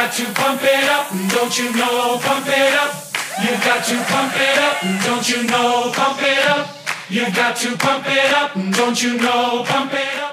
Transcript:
got to pump it up, don't you know? Pump it up. You got to pump it up, don't you know? Pump it up. You got to pump it up, don't you know? Pump it up.